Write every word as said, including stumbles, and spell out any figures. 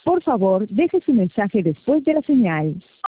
Por favor, deje su mensaje después de la señal.